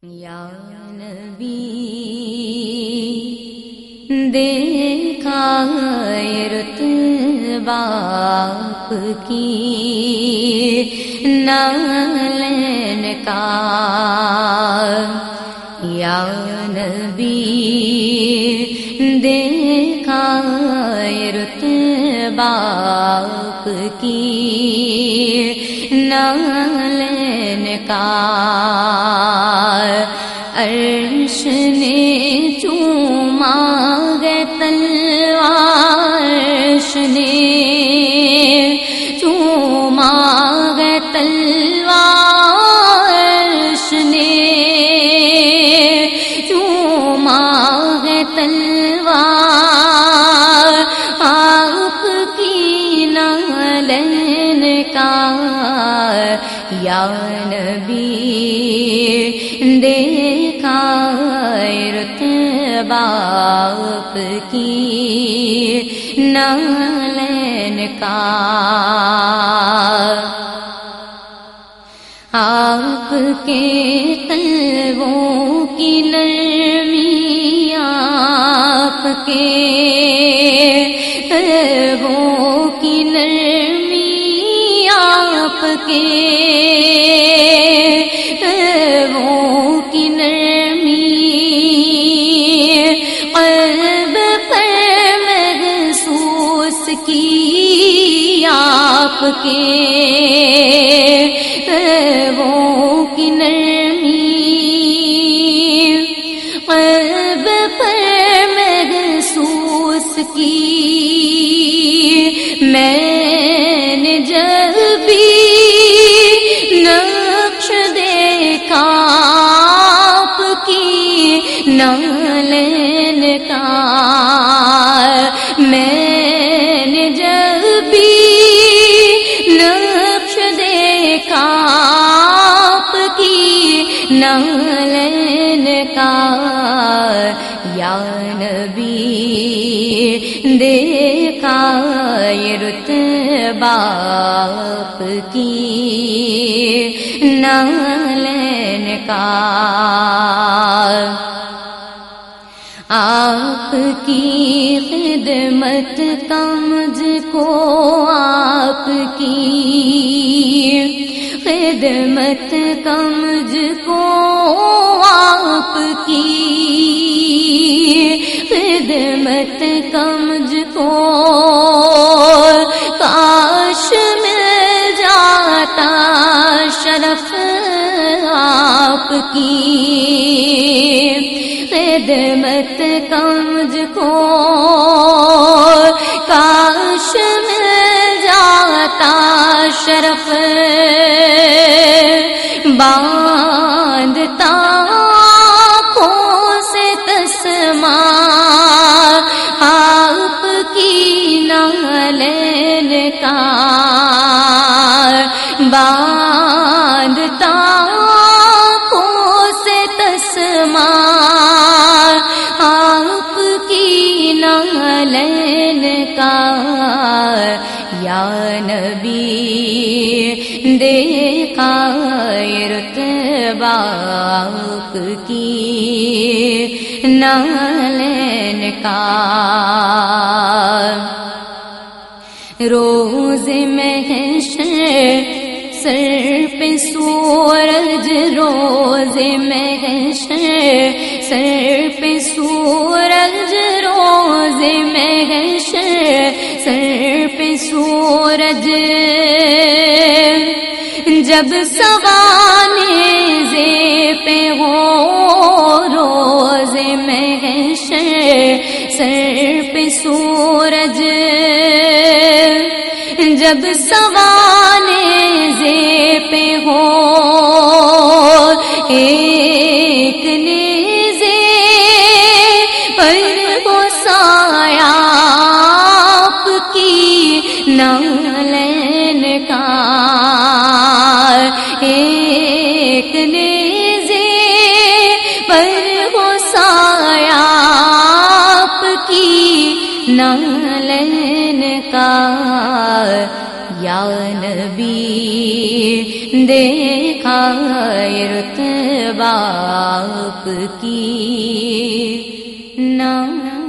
یا نبی دیکھا رتبہ آپ کی نالین کا، یا نبی دیکھا رتبہ آپ کی نالین کا، عرش نے چوما گے تلوار، عرش نے چوما گے تلوار، عرش نے چوما گے تلوار آپ کی نالین کا، یا نبی دیکھا رتبہ آپ کی نالین کا، آپ کے قلبوں کی نرمی، آپ کے قلبوں کی نرمی، آپ کے قلبوں کی نرمی قلب پر محسوس کی، آپ کے قلبوں کی نرمی قلب پر محسوس کی، میں نے جب بھی نقش دیکھا آپ کی نالین کا، میں نے جب بھی نقش دیکھا آپ کی نالین کا، یا نبی دیکھا رتبہ آپ کی نالین کا، آپ کی خدمت کا مجھ کو، آپ کی خدمت کا مجھ کو، آپ کی خدمت کا مجھ کو کاش مل جاتا شرف، آپ کی خدمت کا مجھ کو کاش مل جاتا شرف، باندھتا آنکھوں سے تسمہ آپ کی نالین کا، باندھتا آنکھوں سے تسمہ آپ کی نالین کا، یا نبی دیکھا رتبہ آپ کی نالین کا، روز محشر سر پہ سورج، روز محشر سر پہ سورج، روز محشر سر پہ سورج، جب سوانے پہ ہو روز محشر سر پہ سورج، جب سوانے پہ ہو ایک نیزے پر ہو سایہ آپ کی نالین کا، ایک نیزے پر ہو سایہ آپ کی نالین کا، یا نبی دیکھا رتبہ باپ کی نام